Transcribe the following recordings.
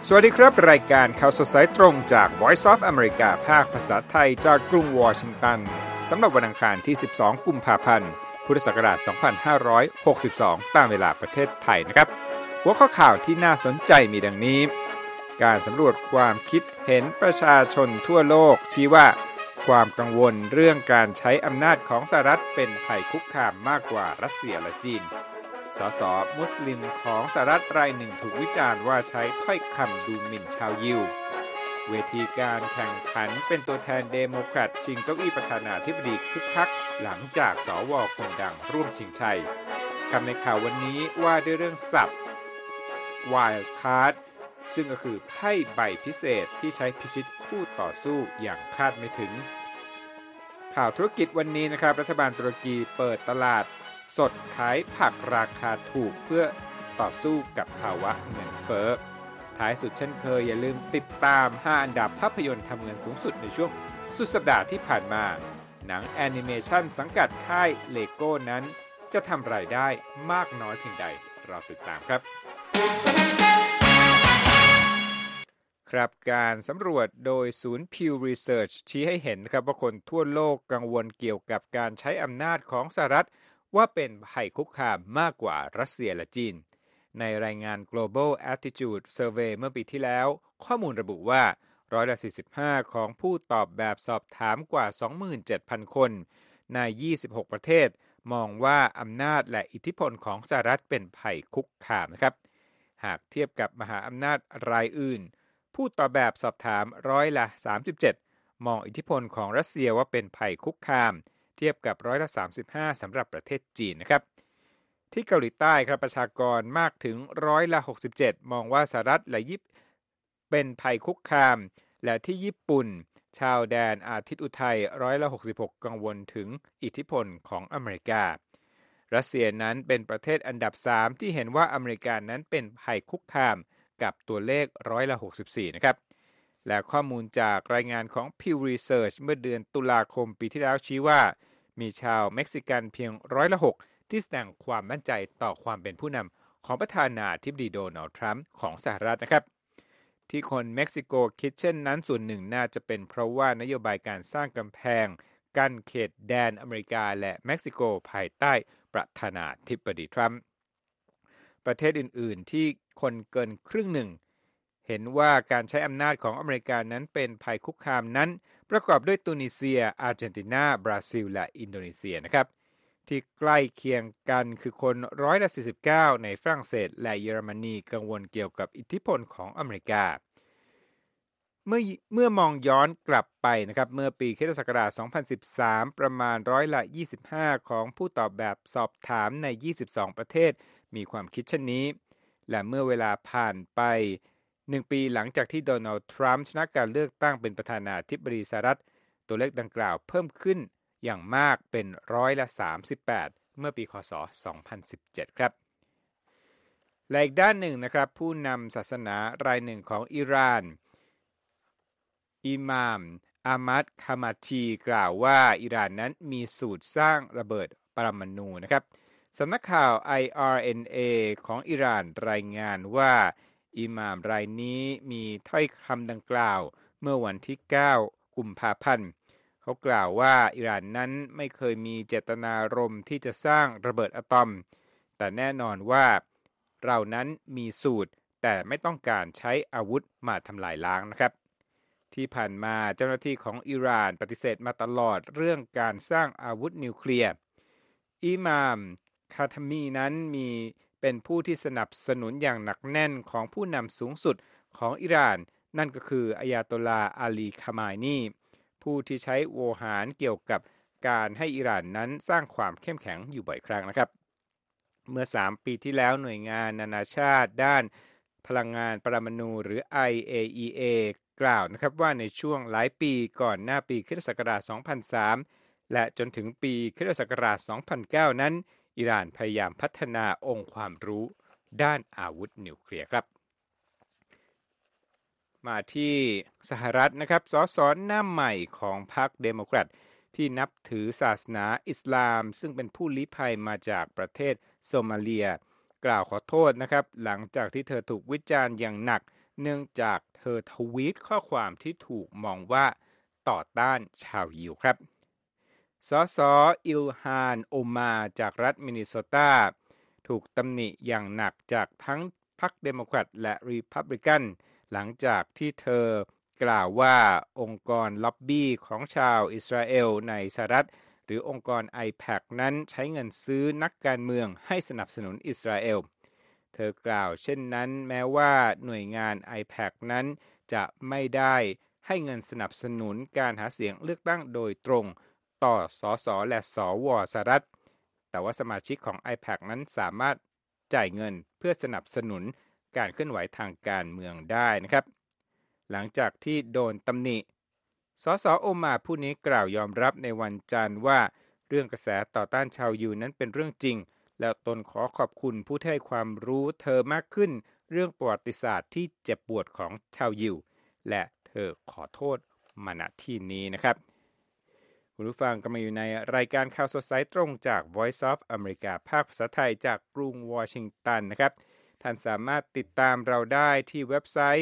สวัสดีครับรายการข่าวสดสายตรงจาก Voice of America ภาคภาษาไทยจากกรุงวอชิงตันสำหรับวันอังคารที่12กุมภาพันธ์พุทธศักราช2562ตามเวลาประเทศไทยนะครับหัวข้อข่าวที่น่าสนใจมีดังนี้การสำรวจความคิดเห็นประชาชนทั่วโลกชี้ว่าความกังวลเรื่องการใช้อำนาจของสหรัฐเป็นภัยคุกคามมากกว่ารัสเซียและจีนสสมุสลิมของสหรัฐรายหนึ่งถูกวิจารณ์ว่าใช้ถ้อยคำดูหมิ่นชาวยิวเวทีการแข่งขันเป็นตัวแทนเดโมแครตชิงเก้าอี้ประธานาธิบดีคึกคักหลังจากสวคนดังร่วมชิงชัยคำในข่าววันนี้ว่าด้วยเรื่องศัพท์ Wild Card ซึ่งก็คือไพ่ใบพิเศษที่ใช้พิชิตคู่ต่อสู้อย่างคาดไม่ถึงข่าวธุรกิจวันนี้นะครับรัฐบาลตุรกีเปิดตลาดสดขายผักราคาถูกเพื่อต่อสู้กับภาวะเงินเฟ้อท้ายสุดเช่นเคยอย่าลืมติดตาม5อันดับภาพยนตร์ทำเงินสูงสุดในช่วงสุดสัปดาห์ที่ผ่านมาหนังแอนิเมชันสังกัดค่ายเลโก้นั้นจะทำรายได้มากน้อยเพียงใดเราติดตามครับครับการสำรวจโดยศูนย์ Pew Research ชี้ให้เห็นครับว่าคนทั่วโลกกังวลเกี่ยวกับการใช้อำนาจของสหรัฐว่าเป็นภัยคุกคามมากกว่ารัสเซียและจีนในรายงาน Global Attitude Survey เมื่อปีที่แล้วข้อมูลระบุว่า45%ของผู้ตอบแบบสอบถามกว่า 27,000 คนใน26ประเทศมองว่าอำนาจและอิทธิพลของสหรัฐเป็นภัยคุกคามนะครับหากเทียบกับมหาอำนาจรายอื่นผู้ตอบแบบสอบถาม37%มองอิทธิพลของรัสเซียว่าเป็นภัยคุกคามเทียบกับ35%สำหรับประเทศจีนนะครับที่เกาหลีใต้ครับประชากรมากถึง67%มองว่าสหรัฐและญี่ปุ่นเป็นภัยคุกคามและที่ญี่ปุ่นชาวแดนอาทิตย์อุทัย66%กังวลถึงอิทธิพลของอเมริการัสเซียนั้นเป็นประเทศอันดับ3ที่เห็นว่าอเมริกานั้นเป็นภัยคุกคามกับตัวเลข64%นะครับและข้อมูลจากรายงานของ Pew Research เมื่อเดือนตุลาคมปีที่แล้วชี้ว่ามีชาวเม็กซิกันเพียง6%ที่แสดงความมั่นใจต่อความเป็นผู้นำของประธานาธิบดีโดนัลด์ทรัมป์ของสหรัฐนะครับที่คนเม็กซิโกคิดเช่นนั้นส่วนหนึ่งน่าจะเป็นเพราะว่านโยบายการสร้างกำแพงกั้นเขตแดนอเมริกาและเม็กซิโกภายใต้ประธานาธิบดีทรัมป์ประเทศอื่นๆที่คนเกินครึ่งหนึ่งเห็นว่าการใช้อำนาจของอเมริกานั้นเป็นภัยคุกคามนั้นประกอบด้วยตุนิเซียอาร์เจนตินาบราซิลและอินโดนีเซียนะครับที่ใกล้เคียงกันคือคน49%ในฝรั่งเศสและเยอรมนีกังวลเกี่ยวกับอิทธิพลของอเมริกาเมื่อมองย้อนกลับไปนะครับเมื่อปีค.ศ. 2013ประมาณ25%ของผู้ตอบแบบสอบถามใน22ประเทศมีความคิดเช่นนี้และเมื่อเวลาผ่านไป1ปีหลังจากที่โดนัลด์ทรัมป์ชนะการเลือกตั้งเป็นประธานาธิบดีสหรัฐตัวเลขดังกล่าวเพิ่มขึ้นอย่างมากเป็น38%เมื่อปีค.ศ. 2017ครับและอีกด้านหนึ่งนะครับผู้นำศาสนารายหนึ่งของอิหร่านอิหม่ามอามัดคามาชีกล่าวว่าอิหร่านนั้นมีสูตรสร้างระเบิดปรมาณูนะครับสำนักข่าว IRNA ของอิหร่านรายงานว่าอิหม่ามรายนี้มีถ้อยคำดังกล่าวเมื่อวันที่9กุมภาพันธ์เขากล่าวว่าอิหร่านนั้นไม่เคยมีเจตนารมณ์ที่จะสร้างระเบิดอะตอมแต่แน่นอนว่าเรานั้นมีสูตรแต่ไม่ต้องการใช้อาวุธมาทำลายล้างนะครับที่ผ่านมาเจ้าหน้าที่ของอิหร่านปฏิเสธมาตลอดเรื่องการสร้างอาวุธนิวเคลียร์อิหม่ามคาทามีนั้นเป็นผู้ที่สนับสนุนอย่างหนักแน่นของผู้นำสูงสุดของอิหร่านนั่นก็คืออายาโตลาอาลีคามานีผู้ที่ใช้โวหารเกี่ยวกับการให้อิหร่านนั้นสร้างความเข้มแข็งอยู่บ่อยครั้งนะครับเมื่อ3ปีที่แล้วหน่วยงานนานาชาติด้านพลังงานปรมาณูหรือ IAEA กล่าวนะครับว่าในช่วงหลายปีก่อนหน้าปีค.ศ. 2003และจนถึงปีค.ศ. 2009นั้นอิหร่านพยายามพัฒนาองค์ความรู้ด้านอาวุธนิวเคลียร์ครับมาที่สหรัฐนะครับสสหน้าใหม่ของพรรคเดโมแครตที่นับถือศาสนาอิสลามซึ่งเป็นผู้ลี้ภัยมาจากประเทศโซมาเลียกล่าวขอโทษนะครับหลังจากที่เธอถูกวิจารณ์อย่างหนักเนื่องจากเธอทวีตข้อความที่ถูกมองว่าต่อต้านชาวยิวครับสสอิลฮานโอมาจากรัฐมินนิโซตาถูกตำหนิอย่างหนักจากทั้งพรรคเดโมแครตและรีพับลิกันหลังจากที่เธอกล่าวว่าองค์กรล็อบบี้ของชาวอิสราเอลในสหรัฐหรือองค์กร IPAC นั้นใช้เงินซื้อนักการเมืองให้สนับสนุนอิสราเอลเธอกล่าวเช่นนั้นแม้ว่าหน่วยงาน IPAC นั้นจะไม่ได้ให้เงินสนับสนุนการหาเสียงเลือกตั้งโดยตรงต่อสสและสวสหรัฐแต่ว่าสมาชิกของ IPAC นั้นสามารถจ่ายเงินเพื่อสนับสนุนการเคลื่อนไหวทางการเมืองได้นะครับหลังจากที่โดนตำหนิสสโอมาผู้นี้กล่าวยอมรับในวันจันทร์ว่าเรื่องกระแสต่อต้านชาวยิวนั้นเป็นเรื่องจริงและตนขอขอบคุณผู้ที่ให้ความรู้เธอมากขึ้นเรื่องประวัติศาสตร์ที่เจ็บปวดของชาวยิวและเธอขอโทษมาณที่นี้นะครับคุณผู้ฟังกำลังอยู่ในรายการข่าวสดสายตรงจาก Voice of America ภาคภาษาไทยจากกรุงวอชิงตันนะครับท่านสามารถติดตามเราได้ที่เว็บไซต์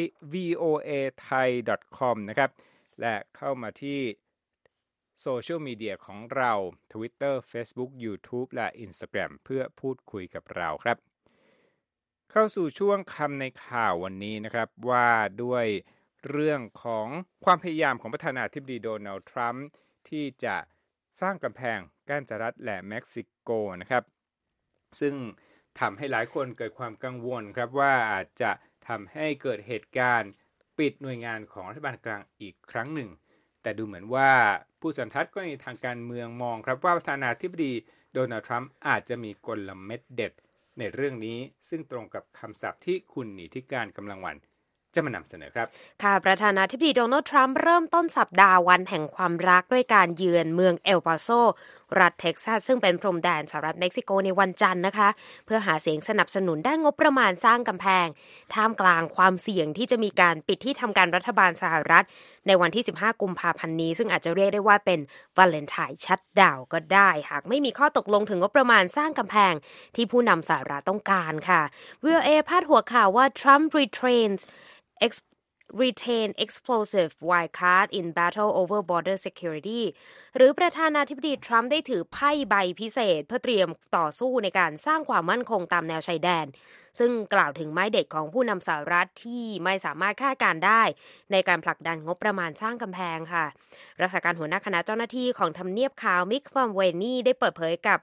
voathai.com นะครับและเข้ามาที่โซเชียลมีเดียของเรา Twitter Facebook YouTube และ Instagram เพื่อพูดคุยกับเราครับเข้าสู่ช่วงคำในข่าววันนี้นะครับว่าด้วยเรื่องของความพยายามของประธานาธิบดีโดนัลด์ทรัมป์ที่จะสร้างกำแพงกั้นสหรัฐและเม็กซิโกนะครับซึ่งทำให้หลายคนเกิดความกังวลครับว่าอาจจะทำให้เกิดเหตุการณ์ปิดหน่วยงานของรัฐบาลกลางอีกครั้งหนึ่งแต่ดูเหมือนว่าผู้สันทัดก็ในทางการเมืองมองครับว่าประธานาธิบดีโดนัลด์ทรัมป์อาจจะมีกลเม็ดเด็ดในเรื่องนี้ซึ่งตรงกับคำศัพท์ที่คุณนิติการกำลังวันจะมานำเสนอครับค่ะประธานาธิบดีโดนัลด์ทรัมป์เริ่มต้นสัปดาห์วันแห่งความรักด้วยการเยือนเมืองเอลปาโซรัฐเท็กซัสซึ่งเป็นพรมแดนสหรัฐเม็กซิโกในวันจันทร์นะคะเพื่อหาเสียงสนับสนุนด้านงบประมาณสร้างกำแพงท่ามกลางความเสี่ยงที่จะมีการปิดที่ทำการรัฐบาลสหรัฐในวันที่15กุมภาพันธ์นี้ซึ่งอาจจะเรียกได้ว่าเป็นวาเลนไทน์ชัตดาวน์ก็ได้หากไม่มีข้อตกลงถึงงบประมาณสร้างกำแพงที่ผู้นำสหรัฐต้องการค่ะ VOA พาดหัวข่าวว่า Trump retain explosive wild card in battle over border security หรือประธานาธิบดีทรัมป์ได้ถือไพ่ใบพิเศษเพื่อเตรียมต่อสู้ในการสร้างความมั่นคงตามแนวชายแดนซึ่งกล่าวถึงไม้เด็ดของผู้นำสหรัฐที่ไม่สามารถคาดการได้ในการผลักดันงบประมาณสร้างกำแพงค่ะรักษาการหัวหน้าคณะเจ้าหน้าที่ของทำเนียบขาวมิกฟัมเวนี่ได้เปิดเผยกับ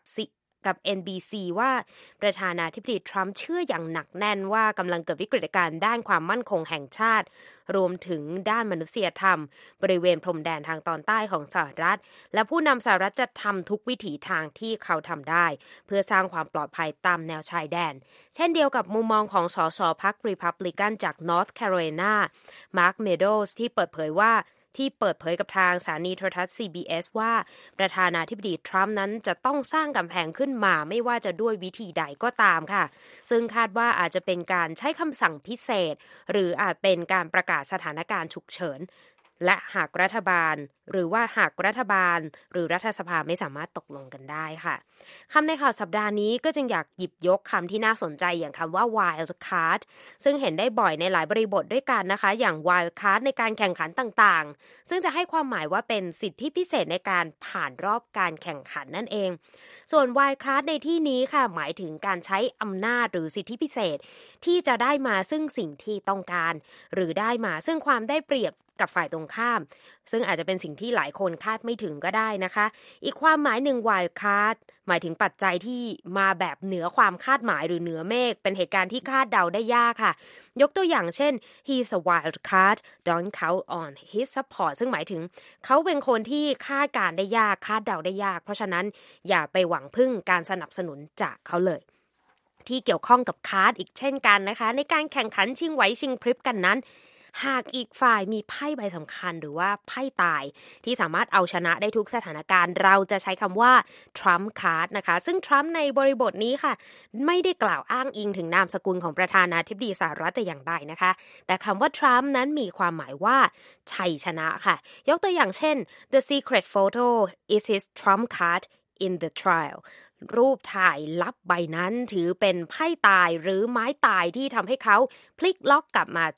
NBC ว่าประธานาธิบดีทรัมป์เชื่ออย่างหนักแน่นว่ากำลังเกิดวิกฤตการณ์ด้านความมั่นคงแห่งชาติรวมถึงด้านมนุษยธรรมบริเวณพรมแดนทางตอนใต้ของสหรัฐและผู้นำสหรัฐจะทำทุกวิถีทางที่เขาทำได้เพื่อสร้างความปลอดภัยตามแนวชายแดนเช่นเดียวกับมุมมองของสสพรรครีพับลิกันจากนอร์ทแคโรไลนามาร์คเมโดสที่เปิดเผยกับทางสถานีโทรทัศน์ CBS ว่าประธานาธิบดีทรัมป์นั้นจะต้องสร้างกำแพงขึ้นมาไม่ว่าจะด้วยวิธีใดก็ตามค่ะซึ่งคาดว่าอาจจะเป็นการใช้คำสั่งพิเศษหรืออาจเป็นการประกาศสถานการณ์ฉุกเฉินและหากรัฐบาลหรือรัฐสภาไม่สามารถตกลงกันได้ค่ะคำในข่าวสัปดาห์นี้ก็จึงอยากหยิบยกคำที่น่าสนใจอย่างคำว่า wild card ซึ่งเห็นได้บ่อยในหลายบริบทด้วยกันนะคะอย่าง wild card ในการแข่งขันต่างๆซึ่งจะให้ความหมายว่าเป็นสิทธิพิเศษในการผ่านรอบการแข่งขันนั่นเองส่วน wild card ในที่นี้ค่ะหมายถึงการใช้อำนาจหรือสิทธิพิเศษที่จะได้มาซึ่งสิ่งที่ต้องการหรือได้มาซึ่งความได้เปรียบกับฝ่ายตรงข้ามซึ่งอาจจะเป็นสิ่งที่หลายคนคาดไม่ถึงก็ได้นะคะอีกความหมายหนึ่ง wild card หมายถึงปัจจัยที่มาแบบเหนือความคาดหมายหรือเหนือเมฆเป็นเหตุการณ์ที่คาดเดาได้ยากค่ะยกตัวอย่างเช่น he's a wild card don't count on his support ซึ่งหมายถึงเขาเป็นคนที่คาดการได้ยากคาดเดาได้ยากเพราะฉะนั้นอย่าไปหวังพึ่งการสนับสนุนจากเขาเลยที่เกี่ยวข้องกับคาร์ดอีกเช่นกันนะคะในการแข่งขันชิงไหวชิงพริบกันนั้นหากอีกฝ่ายมีไพ่ใบสำคัญหรือว่าไพ่ตายที่สามารถเอาชนะได้ทุกสถานการณ์เราจะใช้คำว่า Trump card นะคะซึ่ง Trump ในบริบทนี้ค่ะไม่ได้กล่าวอ้างอิงถึงนามสกุลของประธานาธิบดีสหรัฐแต่อย่างใดนะคะแต่คำว่า Trump นั้นมีความหมายว่าชัยชนะค่ะยกตัวอย่างเช่น The secret photo is his Trump card in the trialรูปถ่ายลับใบนั้นถือเป็นไพ่ตายหรือไม้ตายที่ทำให้เขาพลิกล็อกกลับมาได้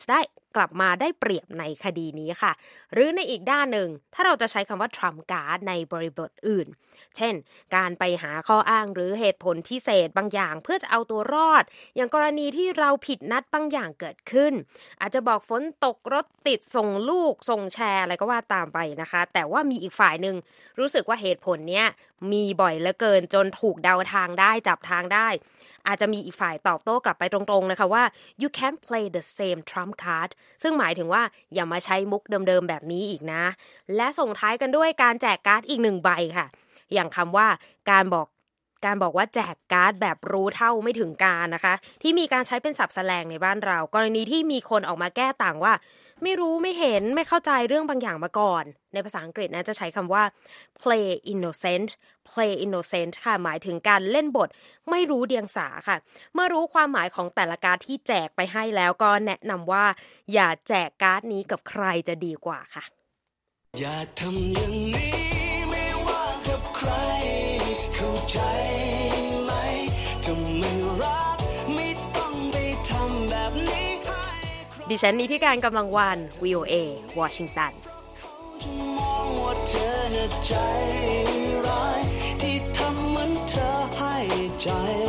กลับมาได้เปรียบในคดีนี้ค่ะหรือในอีกด้านหนึ่งถ้าเราจะใช้คำว่า Trump card ในบริบทอื่นเช่นการไปหาข้ออ้างหรือเหตุผลพิเศษบางอย่างเพื่อจะเอาตัวรอดอย่างกรณีที่เราผิดนัดบางอย่างเกิดขึ้นอาจจะบอกฝนตกรถติดส่งลูกส่งแชร์อะไรก็ว่าตามไปนะคะแต่ว่ามีอีกฝ่ายหนึ่งรู้สึกว่าเหตุผลเนี้ยมีบ่อยเหลือเกินจนถูกเดาทางได้จับทางได้อาจจะมีอีกฝ่ายตอบโต้กลับไปตรงๆนะคะว่า you can't play the same trump card ซึ่งหมายถึงว่าอย่ามาใช้มุกเดิมๆแบบนี้อีกนะและส่งท้ายกันด้วยการแจกการ์ดอีก1ใบค่ะอย่างคำว่าการบอกว่าแจกการ์ดแบบรู้เท่าไม่ถึงการนะคะที่มีการใช้เป็นศัพท์แสลงในบ้านเรากรณีที่มีคนออกมาแก้ต่างว่าไม่รู้ไม่เห็นไม่เข้าใจเรื่องบางอย่างมาก่อนในภาษาอังกฤษนะจะใช้คำว่า play innocent ค่ะหมายถึงการเล่นบทไม่รู้เดียงสาค่ะเมื่อรู้ความหมายของแต่ละการ์ดที่แจกไปให้แล้วก็แนะนำว่าอย่าแจกการ์ดนี้กับใครจะดีกว่าค่ะอย่าทำอย่างนี้ไม่ว่ากับใครเข้าใจไหมถ้าไม่รักไม่ต้องไปทำแบบนี้ดิฉันนิติการกำลังวัน VOA วอชิงตันมองว่าเธอน่ะใจร้ายที่ทำเหมือนเธอให้ใจ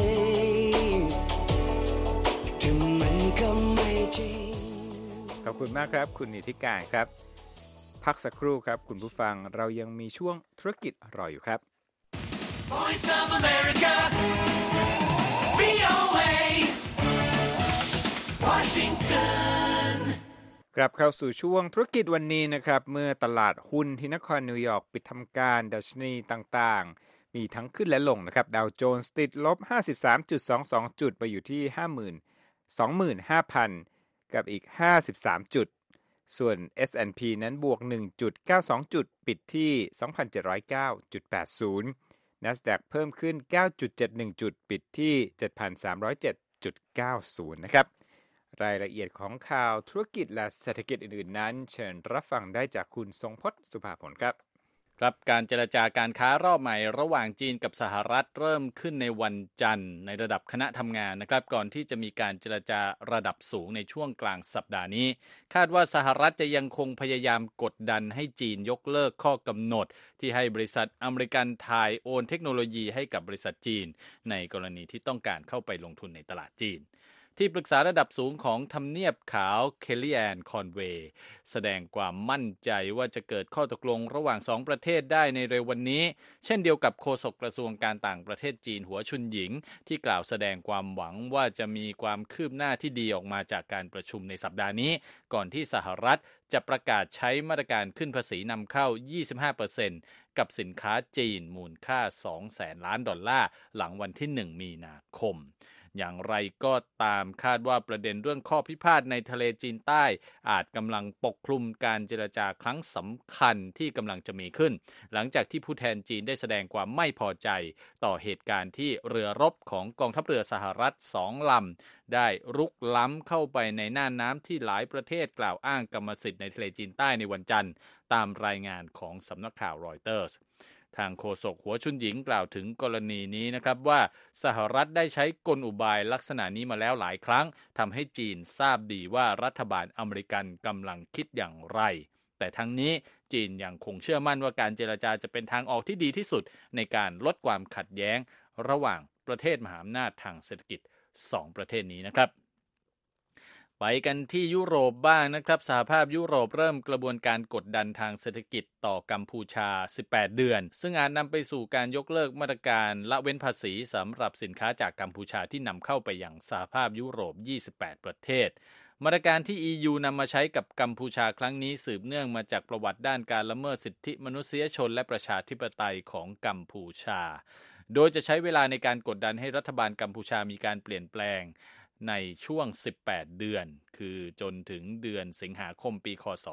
แต่มันก็ไม่จริงขอบคุณมากครับคุณนิติการครับพักสักครู่ครับคุณผู้ฟังเรายังมีช่วงธุรกิจรออยู่ครับ Voice of America VOA Washington กลับเข้าสู่ช่วงธุรกิจวันนี้นะครับเมื่อตลาดหุ้นที่นครนิวยอร์กปิดทำการดัชนีต่างๆมีทั้งขึ้นและลงนะครับดาวโจนส์ติดลบ 53.22 จุดไปอยู่ที่ 25,000 กับอีก53จุดส่วน S&P นั้นบวก 1.92 จุดปิดที่ 2,709.80 NASDAQ เพิ่มขึ้น 9.71 จุดปิดที่ 7,307.90 นะครับรายละเอียดของข่าวธุรกิจและเศรษฐกิจอื่นๆนั้นเชิญรับฟังได้จากคุณทรงพจน์สุภาผลครับครับการเจรจาการค้ารอบใหม่ระหว่างจีนกับสหรัฐเริ่มขึ้นในวันจันทร์ในระดับคณะทำงานนะครับก่อนที่จะมีการเจรจาระดับสูงในช่วงกลางสัปดาห์นี้คาดว่าสหรัฐจะยังคงพยายามกดดันให้จีนยกเลิกข้อกำหนดที่ให้บริษัทอเมริกันถ่ายโอนเทคโนโลยีให้กับบริษัทจีนในกรณีที่ต้องการเข้าไปลงทุนในตลาดจีนที่ปรึกษาระดับสูงของทำเนียบขาวเคลลี่แอนคอนเวย์แสดงความมั่นใจว่าจะเกิดข้อตกลงระหว่าง2ประเทศได้ในเร็ววันนี้เช่นเดียวกับโฆษกกระทรวงการต่างประเทศจีนหัวชุนหยิงที่กล่าวแสดงความหวังว่าจะมีความคืบหน้าที่ดีออกมาจากการประชุมในสัปดาห์นี้ก่อนที่สหรัฐจะประกาศใช้มาตรการขึ้นภาษีนำเข้า 25% กับสินค้าจีนมูลค่า 200,000 ล้านดอลลาร์หลังวันที่ 1 มีนาคมอย่างไรก็ตามคาดว่าประเด็นเรื่องข้อพิพาทในทะเลจีนใต้อาจกำลังปกคลุมการเจรจาครั้งสำคัญที่กำลังจะมีขึ้นหลังจากที่ผู้แทนจีนได้แสดงความไม่พอใจต่อเหตุการณ์ที่เรือรบของกองทัพเรือสหรัฐ2ลำได้รุกล้ำเข้าไปในน่านน้ำที่หลายประเทศกล่าวอ้างกรรมสิทธิ์ในทะเลจีนใต้ในวันจันทร์ตามรายงานของสำนักข่าวรอยเตอร์สทางโฆษกหัวชุนหยิงกล่าวถึงกรณีนี้นะครับว่าสหรัฐได้ใช้กลอุบายลักษณะนี้มาแล้วหลายครั้งทำให้จีนทราบดีว่ารัฐบาลอเมริกันกำลังคิดอย่างไรแต่ทั้งนี้จีนยังคงเชื่อมั่นว่าการเจรจาจะเป็นทางออกที่ดีที่สุดในการลดความขัดแย้งระหว่างประเทศมหาอำนาจทางเศรษฐกิจ2ประเทศนี้นะครับไปกันที่ยุโรปบ้างนะครับสหภาพยุโรปเริ่มกระบวนการกดดันทางเศรษฐกิจต่อกัมพูชา18เดือนซึ่งอาจนำไปสู่การยกเลิกมาตรการละเว้นภาษีสำหรับสินค้าจากกัมพูชาที่นำเข้าไปยังสหภาพยุโรป28ประเทศมาตรการที่ EU นำมาใช้กับกัมพูชาครั้งนี้สืบเนื่องมาจากประวัติด้านการละเมิดสิทธิมนุษยชนและประชาธิปไตยของกัมพูชาโดยจะใช้เวลาในการกดดันให้รัฐบาลกัมพูชามีการเปลี่ยนแปลงในช่วง18เดือนคือจนถึงเดือนสิงหาคมปีคศ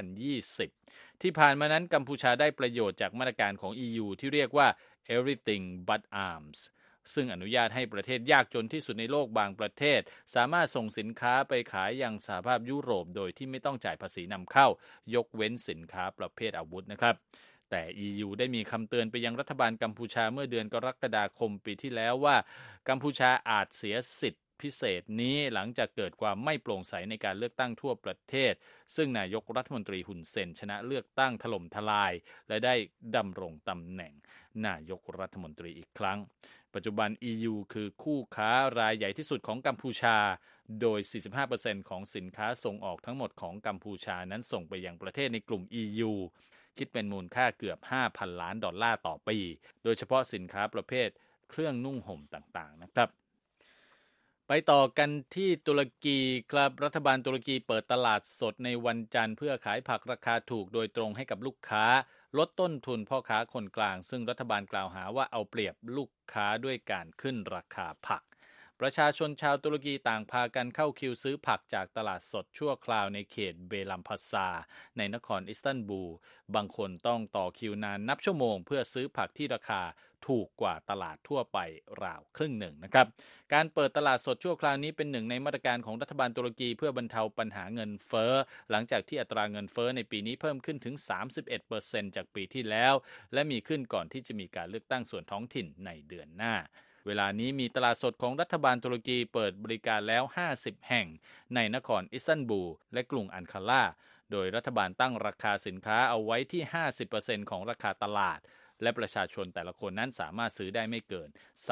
2020ที่ผ่านมานั้นกัมพูชาได้ประโยชน์จากมาตรการของ EU ที่เรียกว่า Everything But Arms ซึ่งอนุญาตให้ประเทศยากจนที่สุดในโลกบางประเทศสามารถส่งสินค้าไปขายยังสหภาพยุโรปโดยที่ไม่ต้องจ่ายภาษีนำเข้ายกเว้นสินค้าประเภทอาวุธนะครับแต่ EU ได้มีคำเตือนไปยังรัฐบาลกัมพูชาเมื่อเดือนกรกฎาคมปีที่แล้วว่ากัมพูชาอาจเสียสิทธิ์พิเศษนี้หลังจากเกิดความไม่โปร่งใสในการเลือกตั้งทั่วประเทศซึ่งนายกรัฐมนตรีฮุนเซนชนะเลือกตั้งถล่มทลายและได้ดำรงตำแหน่งนายกรัฐมนตรีอีกครั้งปัจจุบัน EU คือคู่ค้ารายใหญ่ที่สุดของกัมพูชาโดย 45% ของสินค้าส่งออกทั้งหมดของกัมพูชานั้นส่งไปยังประเทศในกลุ่ม EU คิดเป็นมูลค่าเกือบ 5,000 ล้านดอลลาร์ต่อปีโดยเฉพาะสินค้าประเภทเครื่องนุ่งห่มต่างๆนะครับไปต่อกันที่ตุรกีครับรัฐบาลตุรกีเปิดตลาดสดในวันจันทร์เพื่อขายผักราคาถูกโดยตรงให้กับลูกค้าลดต้นทุนพ่อค้าคนกลางซึ่งรัฐบาลกล่าวหาว่าเอาเปรียบลูกค้าด้วยการขึ้นราคาผักประชาชนชาวตุรกีต่างพากันเข้าคิวซื้อผักจากตลาดสดชั่วคราวในเขตเบลัมพาซาในนครอิสตันบูลบางคนต้องต่อคิวนานนับชั่วโมงเพื่อซื้อผักที่ราคาถูกกว่าตลาดทั่วไปราวครึ่งหนึ่งนะครับการเปิดตลาดสดชั่วคราวนี้เป็นหนึ่งในมาตรการของรัฐบาลตุรกีเพื่อบรรเทาปัญหาเงินเฟ้อหลังจากที่อัตราเงินเฟ้อในปีนี้เพิ่มขึ้นถึง 31% จากปีที่แล้วและมีขึ้นก่อนที่จะมีการเลือกตั้งส่วนท้องถิ่นในเดือนหน้าเวลานี้มีตลาดสดของรัฐบาลตุรกีเปิดบริการแล้ว50แห่งในนครอิสตันบูลและกรุงอันคาราโดยรัฐบาลตั้งราคาสินค้าเอาไว้ที่ 50% ของราคาตลาดและประชาชนแต่ละคนนั้นสามารถซื้อได้ไม่เกิน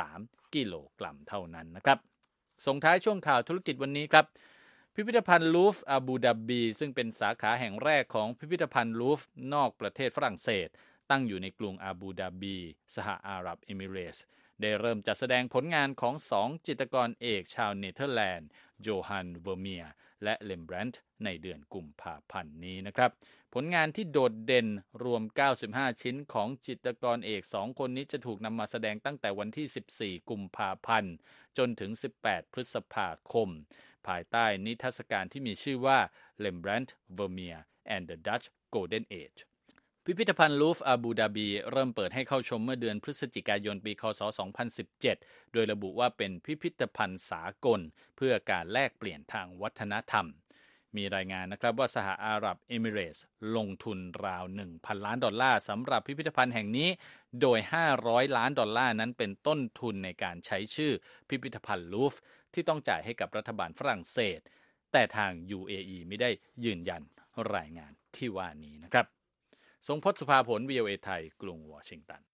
3กิโลกรัมเท่านั้นนะครับส่งท้ายช่วงข่าวธุรกิจวันนี้ครับพิพิธภัณฑ์ลูฟอาบูดาบีซึ่งเป็นสาขาแห่งแรกของพิพิธภัณฑ์ลูฟนอกประเทศฝรั่งเศสตั้งอยู่ในกรุงอาบูดาบีสหอาหรับเอมิเรตส์ได้เริ่มจัดแสดงผลงานของ2จิตรกรเอกชาวเนเธอร์แลนด์โจฮันเวอร์เมียและเลมแบรนท์ในเดือนกุมภาพันธ์นี้นะครับผลงานที่โดดเด่นรวม95ชิ้นของจิตรกรเอก2คนนี้จะถูกนำมาแสดงตั้งแต่วันที่14กุมภาพันธ์จนถึง18พฤษภาคมภายใต้นิทรรศการที่มีชื่อว่า Rembrandt Vermeer and the Dutch Golden Ageพิพิธภัณฑ์ลูฟอาบูดาบีเริ่มเปิดให้เข้าชมเมื่อเดือนพฤศจิกายนปีคศ2017โดยระบุว่าเป็นพิพิธภัณฑ์สากลเพื่อการแลกเปลี่ยนทางวัฒนธรรมมีรายงานนะครับว่าสหอาหรับเอมิเรตส์ลงทุนราว 1,000 ล้านดอลลาร์สำหรับพิพิธภัณฑ์แห่งนี้โดย500ล้านดอลลาร์นั้นเป็นต้นทุนในการใช้ชื่อพิพิธภัณฑ์ลูฟที่ต้องจ่ายให้กับรัฐบาลฝรั่งเศสแต่ทาง UAE ไม่ได้ยืนยันรายงานที่ว่านี้นะครับทรงพจน์สุภาผล VOA ไทยกรุงวอชิงตัน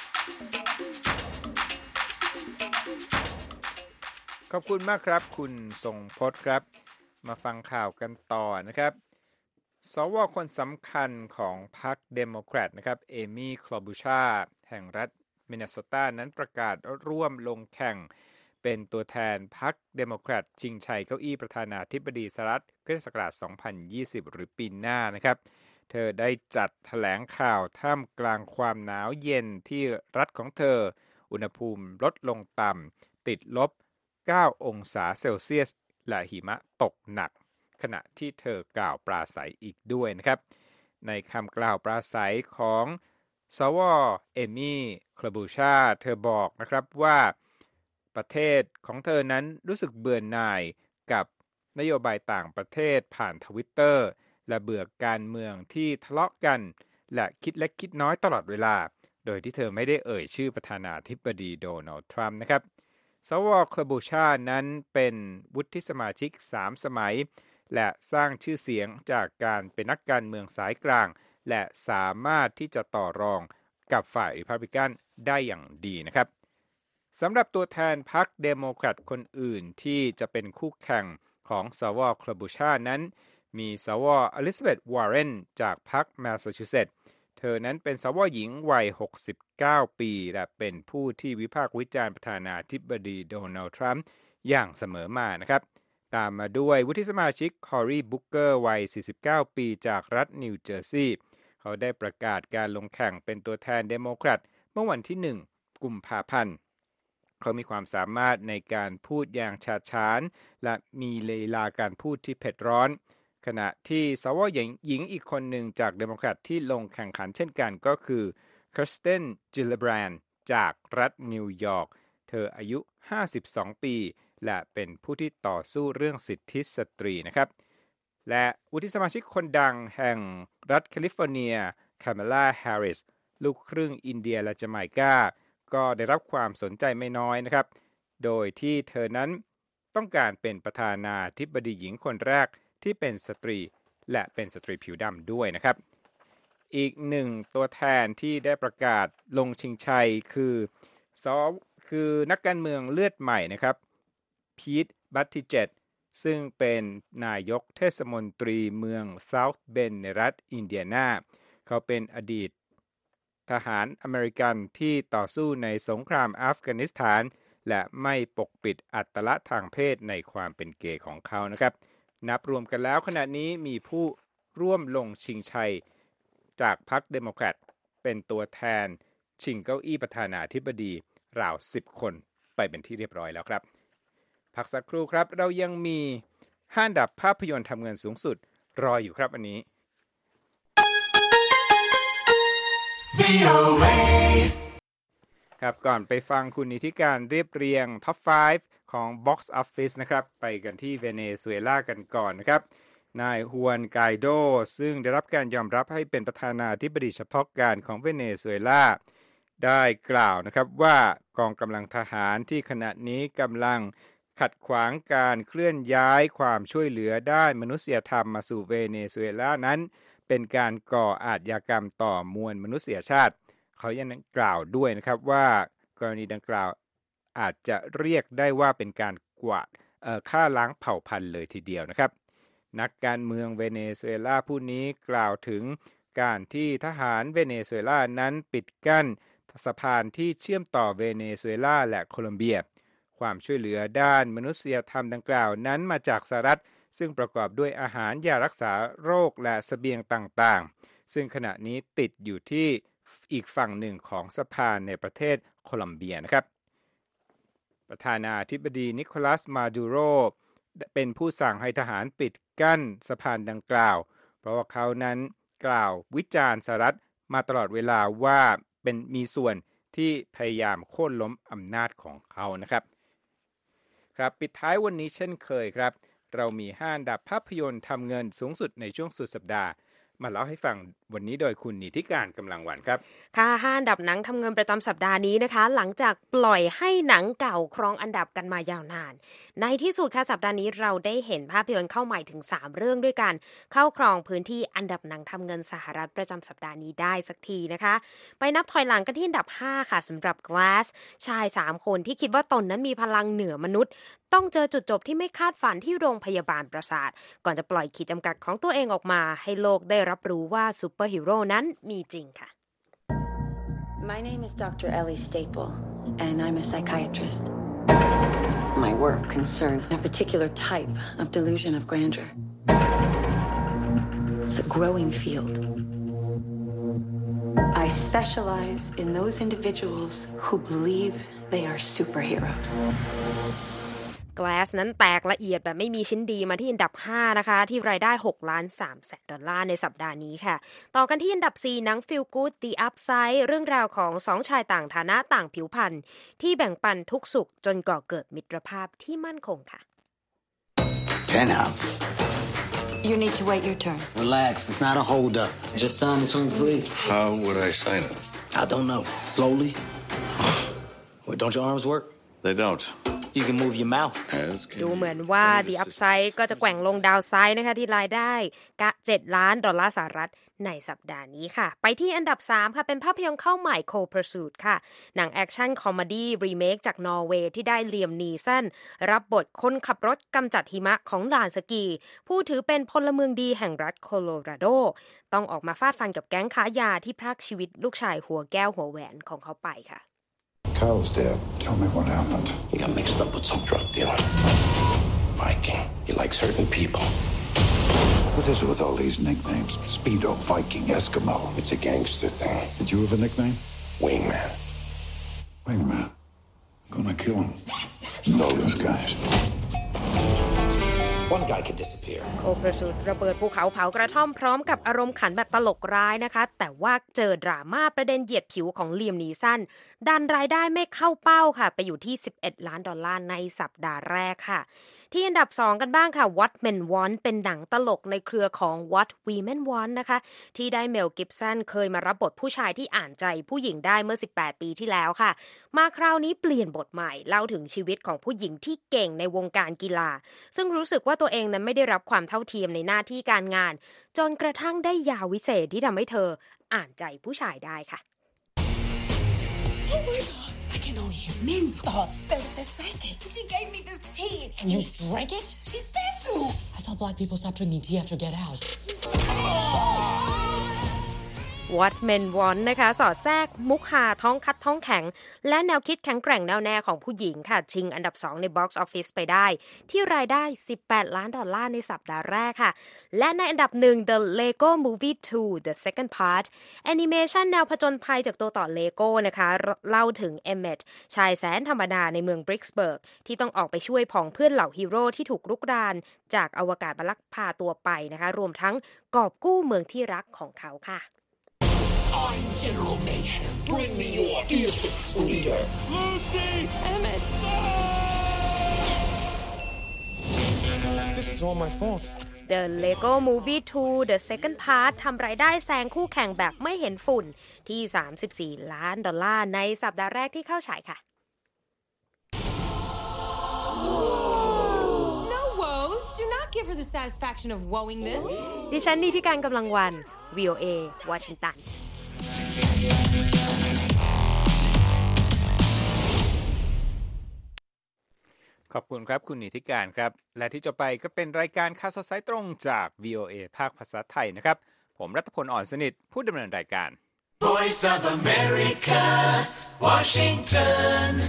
ขอบคุณมากครับคุณทรงพจน์ครับมาฟังข่าวกันต่อนะครับสว.คนสำคัญของพรรคเดโมแครตนะครับเอมี่คลอบูชาแห่งรัฐมินนิโซตานั้นประกาศร่วมลงแข่งเป็นตัวแทนพรรคเดโมแครตชิงชัยเก้าอี้ประธานาธิบดีสหรัฐคริสต์ศักราช2020หรือปีหน้านะครับเธอได้จัดแถลงข่าวท่ามกลางความหนาวเย็นที่รัฐของเธออุณหภูมิลดลงต่ำติดลบ9องศาเซลเซียสและหิมะตกหนักขณะที่เธอกล่าวปราศัยอีกด้วยนะครับในคำกล่าวปราศัยของสว.เอมี่คลาบูชาเธอบอกนะครับว่าประเทศของเธอนั้นรู้สึกเบื่อหน่ายกับนโยบายต่างประเทศผ่าน Twitter และเบื่อการเมืองที่ทะเลาะกันและคิดเล็กคิดน้อยตลอดเวลาโดยที่เธอไม่ได้เอ่ยชื่อประธานาธิบดีโดนัลด์ทรัมป์นะครับสว.คลาบูชานั้นเป็นวุฒิสมาชิก3สมัยและสร้างชื่อเสียงจากการเป็นนักการเมืองสายกลางและสามารถที่จะต่อรองกับฝ่ายริพับลิกันได้อย่างดีนะครับสำหรับตัวแทนพรรคเดโมแครตคนอื่นที่จะเป็นคู่แข่งของสว.คลาบูชานั้นมีสว.อลิซาเบธวอร์เรนจากพรรคแมสซาชูเซตส์เธอนั้นเป็นสว.หญิงวัย69ปีและเป็นผู้ที่วิพากษ์วิจารณ์ประธานาธิบดีโดนัลด์ทรัมป์อย่างเสมอมานะครับตามมาด้วยวุฒิสมาชิกคอรีบุ๊กเกอร์วัย49ปีจากรัฐนิวเจอร์ซีย์เขาได้ประกาศการลงแข่งเป็นตัวแทนเดโมแครตเมื่อวันที่1กุมภาพันธ์เขามีความสามารถในการพูดอย่างฉาดฉานและมีลีลาการพูดที่เผ็ดร้อนขณะที่สว.หญิงอีกคนหนึ่งจากเดโมแครตที่ลงแข่งขันเช่นกันก็คือคริสเตนจิลเลแบรนด์จากรัฐนิวยอร์กเธออายุ52ปีและเป็นผู้ที่ต่อสู้เรื่องสิทธิสตรีนะครับและวุฒิสมาชิกคนดังแห่งรัฐแคลิฟอร์เนียคาเมล่าแฮร์ริสลูกครึ่งอินเดียและจาไมกาก็ได้รับความสนใจไม่น้อยนะครับโดยที่เธอนั้นต้องการเป็นประธานาธิบดีหญิงคนแรกที่เป็นสตรีและเป็นสตรีผิวดำด้วยนะครับอีกหนึ่งตัวแทนที่ได้ประกาศลงชิงชัยคือนักการเมืองเลือดใหม่นะครับพีท บัตติเจตซึ่งเป็นนายกเทศมนตรีเมืองเซาท์เบนในรัฐอินเดียนาเขาเป็นอดีตทหารอเมริกันที่ต่อสู้ในสงครามอัฟกานิสถานและไม่ปกปิดอัตลักษณ์ทางเพศในความเป็นเกย์ของเขานะครับนับรวมกันแล้วขณะนี้มีผู้ร่วมลงชิงชัยจากพรรคเดโมแครตเป็นตัวแทนชิงเก้าอี้ประธานาธิบดีราว10คนไปเป็นที่เรียบร้อยแล้วครับพักสักครู่ครับเรายังมี5อันดับภาพยนตร์ทำเงินสูงสุดรออยู่ครับอันนี้ครับก่อนไปฟังคุณนิติการเรียบเรียง Top 5 ของ Box Office นะครับไปกันที่เวเนซุเอลากันก่อนนะครับนายฮวนไกโดซึ่งได้รับการยอมรับให้เป็นประธานาธิบดีเฉพาะการของเวเนซุเอลาได้กล่าวนะครับว่ากองกำลังทหารที่ขณะนี้กำลังขัดขวางการเคลื่อนย้ายความช่วยเหลือด้านมนุษยธรรมมาสู่เวเนซุเอลานั้นเป็นการก่ออาชญากรรมต่อมวลมนุษยชาติเขายังกล่าวด้วยนะครับว่ากรณีดังกล่าวอาจจะเรียกได้ว่าเป็นการกวาดฆ่าล้างเผ่าพันธุ์เลยทีเดียวนะครับนักการเมืองเวเนซุเอลาผู้นี้กล่าวถึงการที่ทหารเวเนซุเอลานั้นปิดกั้นสะพานที่เชื่อมต่อเวเนซุเอลาและโคลอมเบียความช่วยเหลือด้านมนุษยธรรมดังกล่าวนั้นมาจากสหรัฐซึ่งประกอบด้วยอาหารยารักษาโรคและเสบียงต่างๆซึ่งขณะนี้ติดอยู่ที่อีกฝั่งหนึ่งของสะพานในประเทศโคลอมเบียนะครับประธานาธิบดีนิโคลัสมาดูโรเป็นผู้สั่งให้ทหารปิดกั้นสะพานดังกล่าวเพราะว่าเขานั้นกล่าววิจารณ์สหรัฐมาตลอดเวลาว่ามีส่วนที่พยายามโค่นล้มอำนาจของเขานะครับครับปิดท้ายวันนี้เช่นเคยครับเรามี5อันดับภาพยนตร์ทำเงินสูงสุดในช่วงสุดสัปดาห์มาเล่าให้ฟังวันนี้โดยคุณนิติการกำลังวันครับค่ะ5อันดับหนังทำเงินประจำสัปดาห์นี้นะคะหลังจากปล่อยให้หนังเก่าครองอันดับกันมายาวนานในที่สุดค่ะสัปดาห์นี้เราได้เห็นภาพยนตร์เข้าใหม่ถึง3เรื่องด้วยกันเข้าครองพื้นที่อันดับหนังทำเงินสหรัฐประจำสัปดาห์นี้ได้สักทีนะคะไปนับถอยหลังกันที่อันดับ5ค่ะสำหรับ Glass ชาย3คนที่คิดว่าตนนั้นมีพลังเหนือมนุษย์ต้องเจอจุดจบที่ไม่คาดฝันที่โรงพยาบาลปราสาทก่อนจะปล่อยขีดจำกัดของตัวเองออกมาให้โลกได้รับรู้ว่าซูเปอร์ฮีโร่นั้นมีจริงค่ะ My name is Dr. Ellie Staple, and I'm a psychiatrist. My work concerns a particular type of delusion of grandeur. It's a growing field. I specialize in those individuals who believe they are superheroes. Glass นั้นแตกละเอียดแบบไม่มีชิ้นดีมาที่อันดับ5นะคะที่รายได้$6.3 ในสัปดาห์นี้ค่ะต่อกันที่อันดับ4หนัง Feel Good The Upside เรื่องราวของ2ชายต่างฐานะต่างผิวพรรณที่แบ่งปันทุกสุขจนก่อเกิดมิตรภาพที่มั่นคงค่ะ Penthouse. You need to wait your turn. Relax, it's not a hold-up. Just sign this one, please. How would I sign it? I don't know. Slowly. Well, don't your arms work? They don't.You can move your mouth. ดูเหมือนว่า The Upside ก็จะแกว่งลงดาวไซด์นะคะที่รายได้$7 ล้านสหรัฐในสัปดาห์นี้ค่ะไปที่อันดับ3ค่ะเป็นภาพยนตร์เข้าใหม่ Co-Pursuit ค่ะหนังแอคชั่นคอมเมดี้รีเมคจากนอร์เวย์ที่ได้เลียม นีสันรับบทคนขับรถกำจัดหิมะของด่านสกีผู้ถือเป็นพลเมืองดีแห่งรัฐโคโลราโดต้องออกมาฟาดฟันกับแก๊งค้ายาที่พรากชีวิตลูกชายหัวแก้วหัวแหวนของเขาไปค่ะ Kyle's dead. Tell me what happened. He got mixed up with some drug dealer. Viking. He likes hurting people. What is it with all these nicknames? Speedo, Viking, Eskimo. It's a gangster thing. Did you have a nickname? Wingman. Wingman. I'm gonna kill him. Know those guys.One guy can disappear. Co-Pursuit ระเบิดภูเขาเผากระท่อมพร้อมกับอารมณ์ขันแบบตลกร้ายนะคะแต่ว่าเจอดราม่าประเด็นเหยียดผิวของเลียม นีสันดันรายได้ไม่เข้าเป้าค่ะไปอยู่ที่$11 ล้านในสัปดาห์แรกค่ะที่อันดับ2กันบ้างค่ะ What Men Want เป็นหนังตลกในเครือของ What Women Want นะคะที่ได้เมล กิฟสันเคยมารับบทผู้ชายที่อ่านใจผู้หญิงได้เมื่อ18ปีที่แล้วค่ะมาคราวนี้เปลี่ยนบทใหม่เล่าถึงชีวิตของผู้หญิงที่เก่งในวงการกีฬาซึ่งรู้สึกว่าตัวเองนั้นไม่ได้รับความเท่าเทียมในหน้าที่การงานจนกระทั่งได้ยาวิเศษที่ทำให้เธออ่านใจผู้ชายได้ค่ะ Oh my God. I can only hear men's thoughts. There's this psychic. She gave me this tea. And you drank it? She said to. I thought black people stopped drinking tea after Get Out. What Men Want นะคะสอดแทรกมุกฮาท้องคัดท้องแข็งและแนวคิดแข็งแกร่งแน่วแน่ของผู้หญิงค่ะชิงอันดับ2ใน Box Office ไปได้ที่รายได้$18 ล้านในสัปดาห์แรกค่ะและในอันดับ1 The Lego Movie 2 The Second Part แอนิเมชันแนวผจญภัยจากตัวต่อ Lego นะคะเล่าถึงเอมเมตชายแสนธรรมดาในเมืองบริกส์เบิร์กที่ต้องออกไปช่วยผองเพื่อนเหล่าฮีโร่ที่ถูกรุกรานจากอวกาศมาลักพาตัวไปนะคะรวมทั้งกอบกู้เมืองที่รักของเขาค่ะ I'm General Mayhem. Bring me your fiercest leader. Lucy! Emmett! This is all my fault. The Lego Movie 2 The Second Part ทำรายได้แซงคู่แข่งแบบไม่เห็นฝุ่นที่$34 ล้านในสัปดาห์แรกที่เข้าฉายค่ะ No woes. Do not give her the satisfaction of woeing this. ดิฉันนิติการกำลังวัน VOA วอชิงตันขอบคุณครับคุณนิติการครับและที่จะไปก็เป็นรายการข่าวสดสายตรงจาก VOA ภาคภาษาไทยนะครับผมรัตพล อ่อนสนิทผู้ดำเนินรายการ Voice of America, Washington.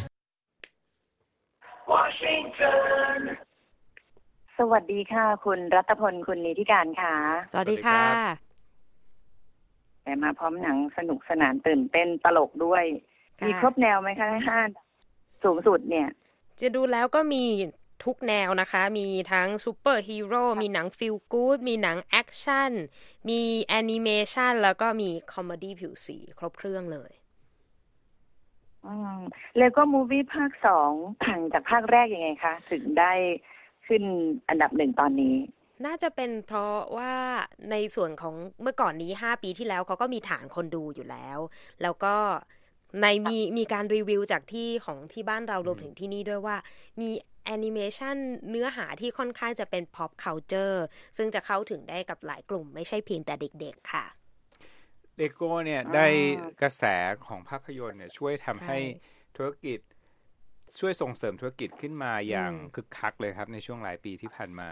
Washington. สวัสดีค่ะคุณรัตพลคุณนิติการค่ะสวัสดีค่ะแต่มาพร้อมหนังสนุกสนานตื่นเต้นตลกด้วยมีครบแนวไหมคะ5สูงสุดเนี่ยจะดูแล้วก็มีทุกแนวนะคะมีทั้งซูเปอร์ฮีโร่มีหนังฟีลกู๊ดมีหนังแอคชั่นมีแอนิเมชันแล้วก็มีคอมเมดี้ผิวสีครบเครื่องเลยแล้วก็มูฟวี่ภาค2ต่างจากภาคแรกยังไงคะถึงได้ขึ้นอันดับ1ตอนนี้น่าจะเป็นเพราะว่าในส่วนของเมื่อก่อนนี้5ปีที่แล้วเขาก็มีฐานคนดูอยู่แล้วแล้วก็ในมีการรีวิวจากที่บ้านเรารวมถึงที่นี่ด้วยว่ามีแอนิเมชันเนื้อหาที่ค่อนข้างจะเป็น pop culture ซึ่งจะเข้าถึงได้กับหลายกลุ่มไม่ใช่เพียงแต่เด็กๆค่ะเลโก้เนี่ยได้กระแสของภาพยนตร์เนี่ยช่วยทำให้ธุรกิจช่วยส่งเสริมธุรกิจขึ้นมาอย่างคึกคักเลยครับในช่วงหลายปีที่ผ่านมา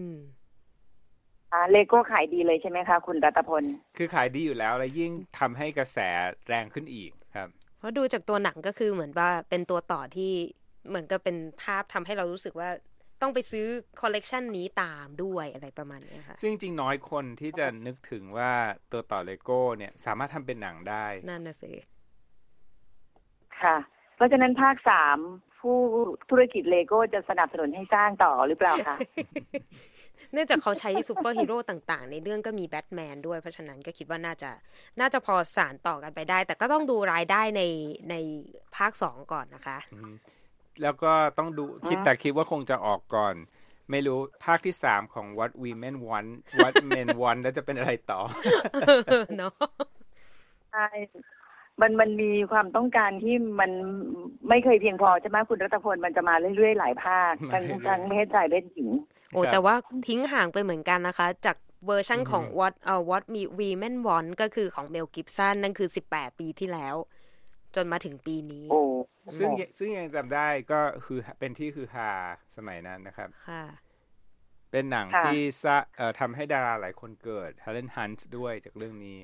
เลโก้ขายดีเลยใช่ไหมคะคุณรัตพลคือขายดีอยู่แล้วและยิ่งทำให้กระแสแรงขึ้นอีกครับเพราะดูจากตัวหนังก็คือเหมือนว่าเป็นตัวต่อที่เหมือนกับเป็นภาพทำให้เรารู้สึกว่าต้องไปซื้อคอลเลกชันนี้ตามด้วยอะไรประมาณนี้ค่ะซึ่งจริงน้อยคนที่จะนึกถึงว่าตัวต่อเลโก้เนี่ยสามารถทำเป็นหนังได้นั่นน่ะสิค่ะเพราะฉะนั้นภาค3ผู้ธุรกิจเลโก้จะสนับสนุนให้สร้างต่อหรือเปล่าคะเนื่องจากเขาใช้ซูเปอร์ฮีโร่ต่างๆในเรื่องก็มีแบทแมนด้วยเพราะฉะนั้นก็คิดว่าน่าจะพอสานต่อกันไปได้แต่ก็ต้องดูรายได้ในภาค2ก่อนนะคะแล้วก็ต้องดูคิดว่าคงจะออกก่อนไม่รู้ภาคที่3ของ What Women Want What Men Want แล้วจะเป็นอะไรต่อเนาะใช่มันมีความต้องการที่มันไม่เคยเพียงพอใช่ไหมคุณรัตพลมันจะมาเรื่อยๆหลายภาคทั้งเพศชายเพศหญิงโอ้แต่ว่าทิ้งห่างไปเหมือนกันนะคะจากเวอร์ชั่นของ What Women Want ก็คือของเมล กิฟสันนั่นคือ18ปีที่แล้วจนมาถึงปีนี้ซึ่งยังจำได้ก็คือเป็นที่คือฮาสมัยนั้นนะครับค่ะเป็นหนังที่ทำให้ดาราหลายคนเกิด Helen Hunt ด้วยจากเรื่องนี้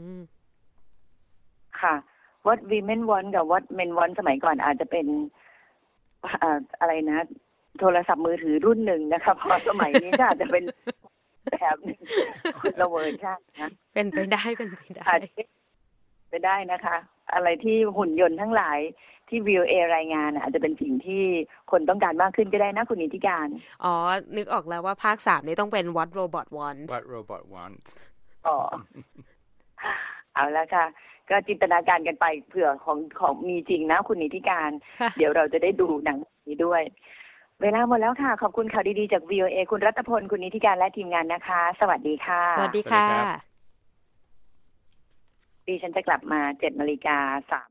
ค่ะ What Women Want กับ What Men Want สมัยก่อนอาจจะเป็นอะไรนะโทรศัพท์มือถือรุ่นหนึ่งนะคะพอสมัยนี้ก็อาจจะเป็นแบบนึงคนละเวอร์ชันนะเป็นไปได้ไปได้นะคะอะไรที่หุ่นยนต์ทั้งหลายที่ VOA รายงานอาจจะเป็นสิ่งที่คนต้องการมากขึ้นก็ได้นะคุณนิติการอ๋อนึกออกแล้วว่าภาค3นี่ต้องเป็น What Robot Wants What Robot Wants อ๋อเอาละค่ะก็จินตนาการกันไปเผื่อของมีจริงนะคุณนิติการเดี๋ยวเราจะได้ดูหนังนี้ด้วยเวลาหมดแล้วค่ะขอบคุณข่าวดีๆจาก VOA คุณรัตพลคุณนิติการและทีมงานนะคะสวัสดีค่ะสวัสดีค่ะดิฉันจะกลับมา 7:03